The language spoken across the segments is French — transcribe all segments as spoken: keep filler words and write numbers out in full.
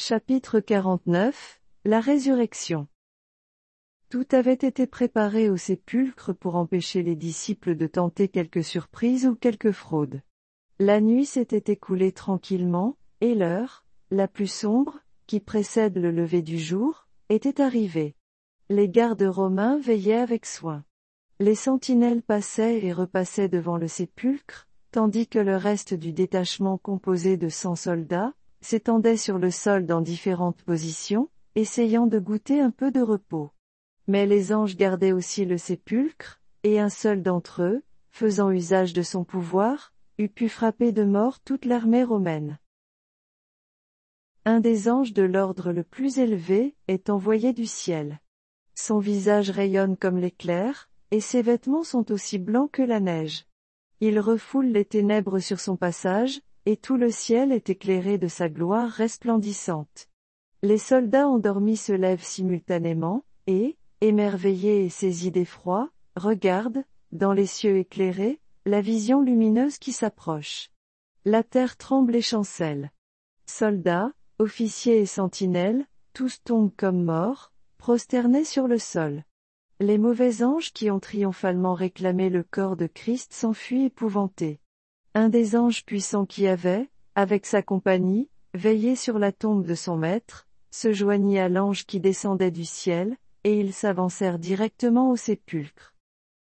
Chapitre quarante-neuf, La résurrection. Tout avait été préparé au sépulcre pour empêcher les disciples de tenter quelque surprise ou quelque fraude. La nuit s'était écoulée tranquillement, et l'heure, la plus sombre, qui précède le lever du jour, était arrivée. Les gardes romains veillaient avec soin. Les sentinelles passaient et repassaient devant le sépulcre, tandis que le reste du détachement composé de cent soldats, s'étendait sur le sol dans différentes positions, essayant de goûter un peu de repos. Mais les anges gardaient aussi le sépulcre, et un seul d'entre eux, faisant usage de son pouvoir, eût pu frapper de mort toute l'armée romaine. Un des anges de l'ordre le plus élevé est envoyé du ciel. Son visage rayonne comme l'éclair, et ses vêtements sont aussi blancs que la neige. Il refoule les ténèbres sur son passage, et tout le ciel est éclairé de sa gloire resplendissante. Les soldats endormis se lèvent simultanément, et, émerveillés et saisis d'effroi, regardent, dans les cieux éclairés, la vision lumineuse qui s'approche. La terre tremble et chancelle. Soldats, officiers et sentinelles, tous tombent comme morts, prosternés sur le sol. Les mauvais anges qui ont triomphalement réclamé le corps de Christ s'enfuient épouvantés. Un des anges puissants qui avait, avec sa compagnie, veillé sur la tombe de son maître, se joignit à l'ange qui descendait du ciel, et ils s'avancèrent directement au sépulcre.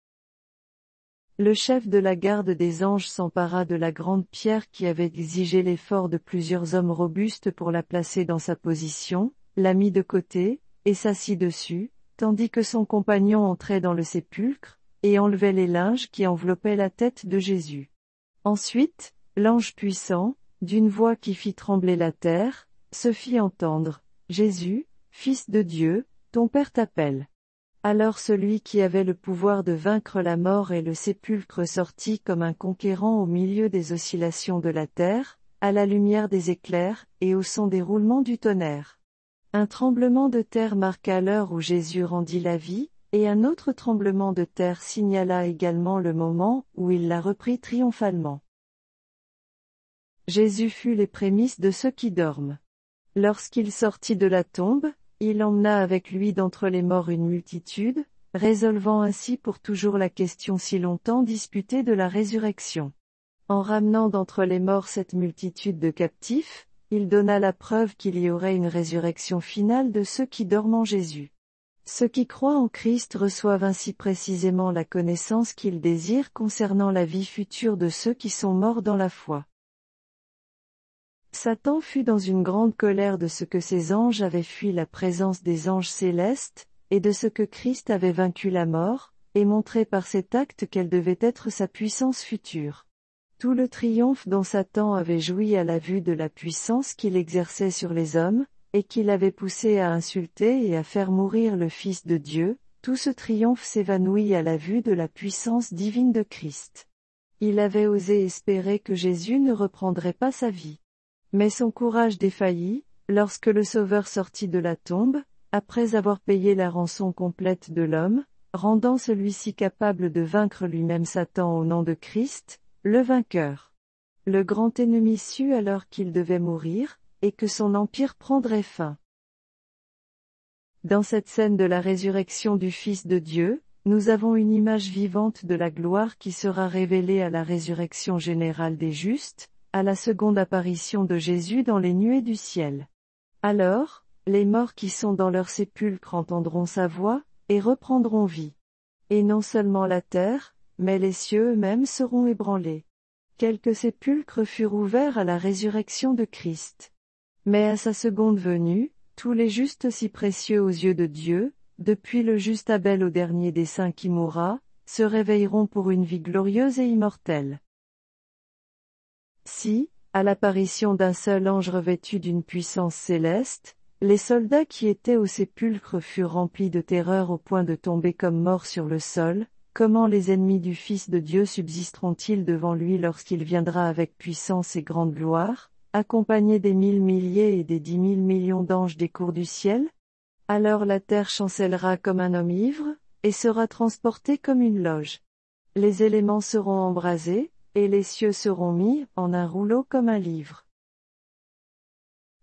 Le chef de la garde des anges s'empara de la grande pierre qui avait exigé l'effort de plusieurs hommes robustes pour la placer dans sa position, la mit de côté, et s'assit dessus, tandis que son compagnon entrait dans le sépulcre, et enlevait les linges qui enveloppaient la tête de Jésus. Ensuite, l'ange puissant, d'une voix qui fit trembler la terre, se fit entendre, « Jésus, Fils de Dieu, ton Père t'appelle. » Alors celui qui avait le pouvoir de vaincre la mort et le sépulcre sortit comme un conquérant au milieu des oscillations de la terre, à la lumière des éclairs, et au son des roulements du tonnerre. Un tremblement de terre marqua l'heure où Jésus rendit la vie, et un autre tremblement de terre signala également le moment où il la reprit triomphalement. Jésus fut les prémices de ceux qui dorment. Lorsqu'il sortit de la tombe, il emmena avec lui d'entre les morts une multitude, résolvant ainsi pour toujours la question si longtemps disputée de la résurrection. En ramenant d'entre les morts cette multitude de captifs, il donna la preuve qu'il y aurait une résurrection finale de ceux qui dorment en Jésus. Ceux qui croient en Christ reçoivent ainsi précisément la connaissance qu'ils désirent concernant la vie future de ceux qui sont morts dans la foi. Satan fut dans une grande colère de ce que ses anges avaient fui la présence des anges célestes, et de ce que Christ avait vaincu la mort, et montré par cet acte quelle devait être sa puissance future. Tout le triomphe dont Satan avait joui à la vue de la puissance qu'il exerçait sur les hommes, et qui l'avait poussé à insulter et à faire mourir le Fils de Dieu, tout ce triomphe s'évanouit à la vue de la puissance divine de Christ. Il avait osé espérer que Jésus ne reprendrait pas sa vie. Mais son courage défaillit, lorsque le Sauveur sortit de la tombe, après avoir payé la rançon complète de l'homme, rendant celui-ci capable de vaincre lui-même Satan au nom de Christ, le vainqueur. Le grand ennemi sut alors qu'il devait mourir, et que son empire prendrait fin. Dans cette scène de la résurrection du Fils de Dieu, nous avons une image vivante de la gloire qui sera révélée à la résurrection générale des justes, à la seconde apparition de Jésus dans les nuées du ciel. Alors, les morts qui sont dans leur sépulcre entendront sa voix, et reprendront vie. Et non seulement la terre, mais les cieux eux-mêmes seront ébranlés. Quelques sépulcres furent ouverts à la résurrection de Christ. Mais à sa seconde venue, tous les justes si précieux aux yeux de Dieu, depuis le juste Abel au dernier des saints qui mourra, se réveilleront pour une vie glorieuse et immortelle. Si, à l'apparition d'un seul ange revêtu d'une puissance céleste, les soldats qui étaient au sépulcre furent remplis de terreur au point de tomber comme morts sur le sol, comment les ennemis du Fils de Dieu subsisteront-ils devant lui lorsqu'il viendra avec puissance et grande gloire, accompagné des mille milliers et des dix mille millions d'anges des cours du ciel? Alors la terre chancellera comme un homme ivre, et sera transportée comme une loge. Les éléments seront embrasés, et les cieux seront mis en un rouleau comme un livre.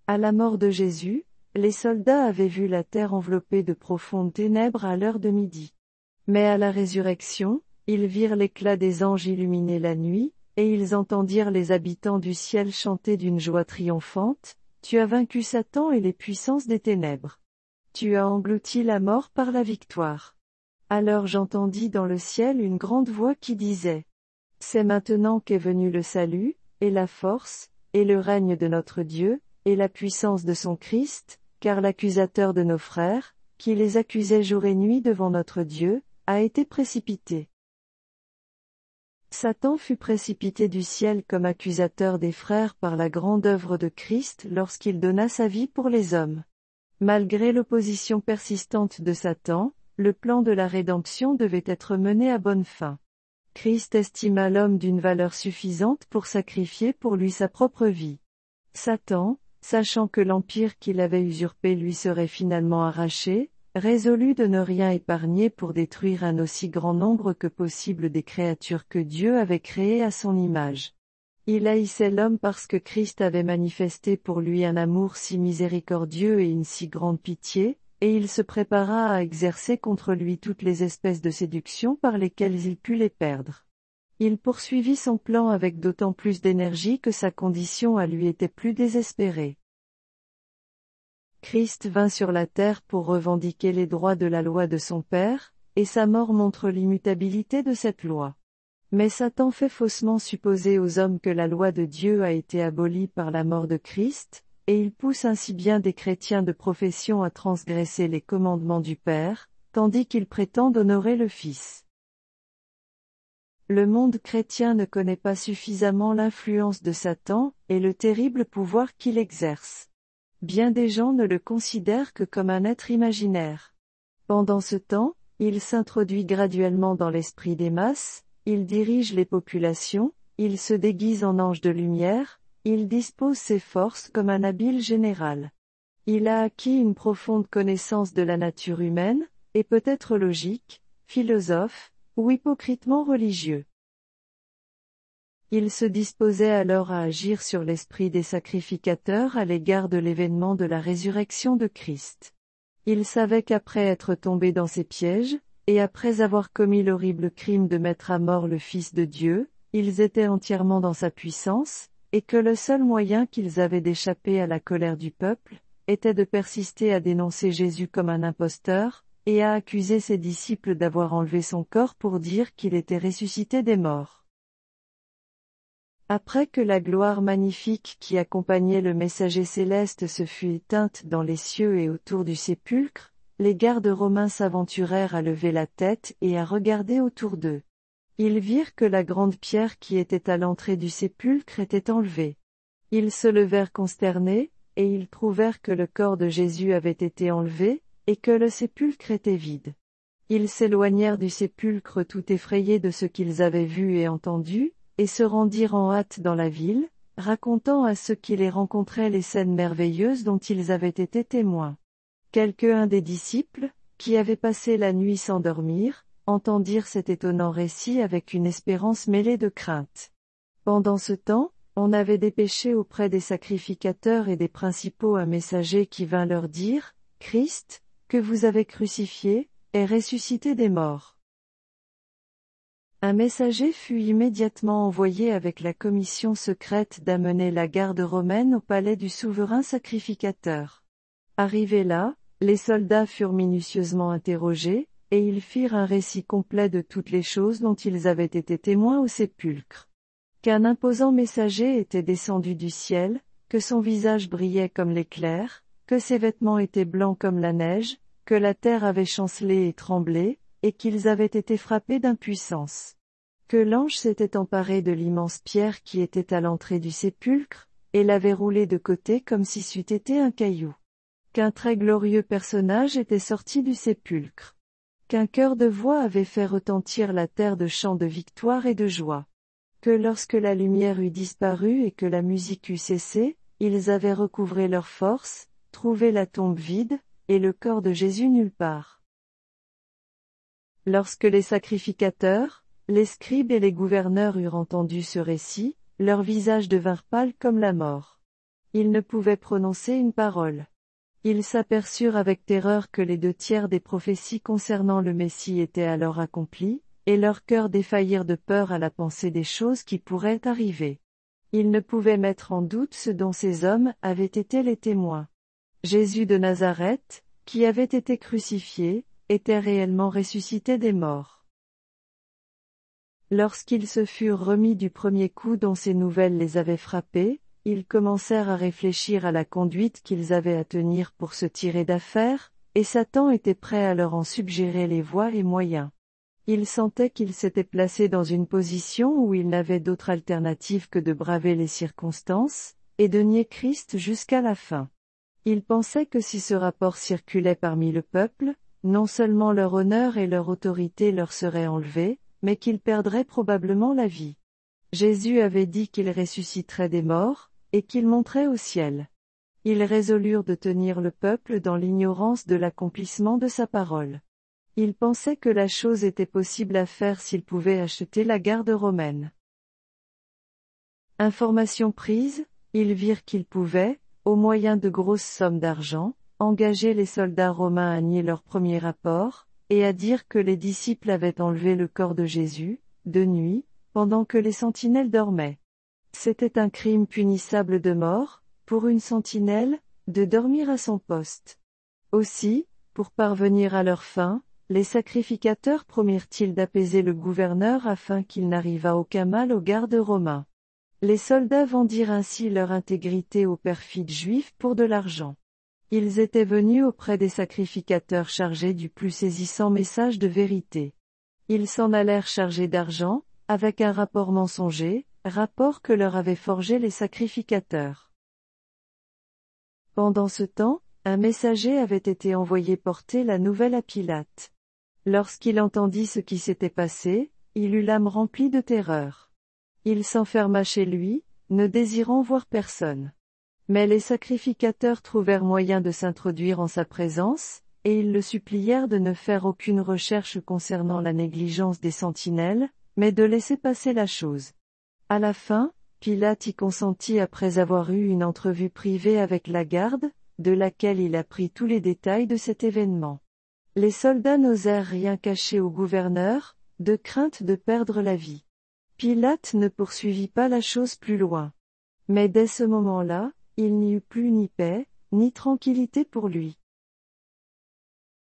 À la mort de Jésus, les soldats avaient vu la terre enveloppée de profondes ténèbres à l'heure de midi. Mais à la résurrection, ils virent l'éclat des anges illuminer la nuit, et ils entendirent les habitants du ciel chanter d'une joie triomphante, « Tu as vaincu Satan et les puissances des ténèbres. Tu as englouti la mort par la victoire. » Alors j'entendis dans le ciel une grande voix qui disait, « C'est maintenant qu'est venu le salut, et la force, et le règne de notre Dieu, et la puissance de son Christ, car l'accusateur de nos frères, qui les accusait jour et nuit devant notre Dieu, a été précipité. » Satan fut précipité du ciel comme accusateur des frères par la grande œuvre de Christ lorsqu'il donna sa vie pour les hommes. Malgré l'opposition persistante de Satan, le plan de la rédemption devait être mené à bonne fin. Christ estima l'homme d'une valeur suffisante pour sacrifier pour lui sa propre vie. Satan, sachant que l'empire qu'il avait usurpé lui serait finalement arraché, résolut de ne rien épargner pour détruire un aussi grand nombre que possible des créatures que Dieu avait créées à son image. Il haïssait l'homme parce que Christ avait manifesté pour lui un amour si miséricordieux et une si grande pitié, et il se prépara à exercer contre lui toutes les espèces de séduction par lesquelles il put les perdre. Il poursuivit son plan avec d'autant plus d'énergie que sa condition à lui était plus désespérée. Christ vint sur la terre pour revendiquer les droits de la loi de son Père, et sa mort montre l'immutabilité de cette loi. Mais Satan fait faussement supposer aux hommes que la loi de Dieu a été abolie par la mort de Christ, et il pousse ainsi bien des chrétiens de profession à transgresser les commandements du Père, tandis qu'ils prétendent honorer le Fils. Le monde chrétien ne connaît pas suffisamment l'influence de Satan, et le terrible pouvoir qu'il exerce. Bien des gens ne le considèrent que comme un être imaginaire. Pendant ce temps, il s'introduit graduellement dans l'esprit des masses, il dirige les populations, il se déguise en ange de lumière, il dispose ses forces comme un habile général. Il a acquis une profonde connaissance de la nature humaine, et peut être logique, philosophe, ou hypocritement religieux. Il se disposait alors à agir sur l'esprit des sacrificateurs à l'égard de l'événement de la résurrection de Christ. Il savait qu'après être tombé dans ces pièges, et après avoir commis l'horrible crime de mettre à mort le Fils de Dieu, ils étaient entièrement dans sa puissance, et que le seul moyen qu'ils avaient d'échapper à la colère du peuple, était de persister à dénoncer Jésus comme un imposteur, et à accuser ses disciples d'avoir enlevé son corps pour dire qu'il était ressuscité des morts. Après que la gloire magnifique qui accompagnait le messager céleste se fut éteinte dans les cieux et autour du sépulcre, les gardes romains s'aventurèrent à lever la tête et à regarder autour d'eux. Ils virent que la grande pierre qui était à l'entrée du sépulcre était enlevée. Ils se levèrent consternés, et ils trouvèrent que le corps de Jésus avait été enlevé, et que le sépulcre était vide. Ils s'éloignèrent du sépulcre tout effrayés de ce qu'ils avaient vu et entendu, et se rendirent en hâte dans la ville, racontant à ceux qui les rencontraient les scènes merveilleuses dont ils avaient été témoins. Quelques-uns des disciples, qui avaient passé la nuit sans dormir, entendirent cet étonnant récit avec une espérance mêlée de crainte. Pendant ce temps, on avait dépêché auprès des sacrificateurs et des principaux un messager qui vint leur dire, « Christ, que vous avez crucifié, est ressuscité des morts. » Un messager fut immédiatement envoyé avec la commission secrète d'amener la garde romaine au palais du souverain sacrificateur. Arrivés là, les soldats furent minutieusement interrogés, et ils firent un récit complet de toutes les choses dont ils avaient été témoins au sépulcre. Qu'un imposant messager était descendu du ciel, que son visage brillait comme l'éclair, que ses vêtements étaient blancs comme la neige, que la terre avait chancelé et tremblé, et qu'ils avaient été frappés d'impuissance. Que l'ange s'était emparé de l'immense pierre qui était à l'entrée du sépulcre, et l'avait roulée de côté comme si c'eût été un caillou. Qu'un très glorieux personnage était sorti du sépulcre. Qu'un chœur de voix avait fait retentir la terre de chants de victoire et de joie. Que lorsque la lumière eut disparu et que la musique eut cessé, ils avaient recouvré leur force, trouvé la tombe vide, et le corps de Jésus nulle part. Lorsque les sacrificateurs, les scribes et les gouverneurs eurent entendu ce récit, leurs visages devinrent pâles comme la mort. Ils ne pouvaient prononcer une parole. Ils s'aperçurent avec terreur que les deux tiers des prophéties concernant le Messie étaient alors accomplies, et leurs cœurs défaillirent de peur à la pensée des choses qui pourraient arriver. Ils ne pouvaient mettre en doute ce dont ces hommes avaient été les témoins. Jésus de Nazareth, qui avait été crucifié, était réellement ressuscité des morts. Lorsqu'ils se furent remis du premier coup dont ces nouvelles les avaient frappés, ils commencèrent à réfléchir à la conduite qu'ils avaient à tenir pour se tirer d'affaire, et Satan était prêt à leur en suggérer les voies et moyens. Ils sentaient qu'ils s'étaient placés dans une position où ils n'avaient d'autre alternative que de braver les circonstances, et de nier Christ jusqu'à la fin. Ils pensaient que si ce rapport circulait parmi le peuple, non seulement leur honneur et leur autorité leur seraient enlevés, mais qu'ils perdraient probablement la vie. Jésus avait dit qu'il ressusciterait des morts, et qu'il monterait au ciel. Ils résolurent de tenir le peuple dans l'ignorance de l'accomplissement de sa parole. Ils pensaient que la chose était possible à faire s'ils pouvaient acheter la garde romaine. Information prise, ils virent qu'ils pouvaient, au moyen de grosses sommes d'argent, engager les soldats romains à nier leur premier rapport, et à dire que les disciples avaient enlevé le corps de Jésus, de nuit, pendant que les sentinelles dormaient. C'était un crime punissable de mort, pour une sentinelle, de dormir à son poste. Aussi, pour parvenir à leur fin, les sacrificateurs promirent-ils d'apaiser le gouverneur afin qu'il n'arrivât aucun mal aux gardes romains. Les soldats vendirent ainsi leur intégrité aux perfides juifs pour de l'argent. Ils étaient venus auprès des sacrificateurs chargés du plus saisissant message de vérité. Ils s'en allèrent chargés d'argent, avec un rapport mensonger, rapport que leur avaient forgé les sacrificateurs. Pendant ce temps, un messager avait été envoyé porter la nouvelle à Pilate. Lorsqu'il entendit ce qui s'était passé, il eut l'âme remplie de terreur. Il s'enferma chez lui, ne désirant voir personne. Mais les sacrificateurs trouvèrent moyen de s'introduire en sa présence, et ils le supplièrent de ne faire aucune recherche concernant la négligence des sentinelles, mais de laisser passer la chose. À la fin, Pilate y consentit après avoir eu une entrevue privée avec la garde, de laquelle il apprit tous les détails de cet événement. Les soldats n'osèrent rien cacher au gouverneur, de crainte de perdre la vie. Pilate ne poursuivit pas la chose plus loin. Mais dès ce moment-là, il n'y eut plus ni paix, ni tranquillité pour lui.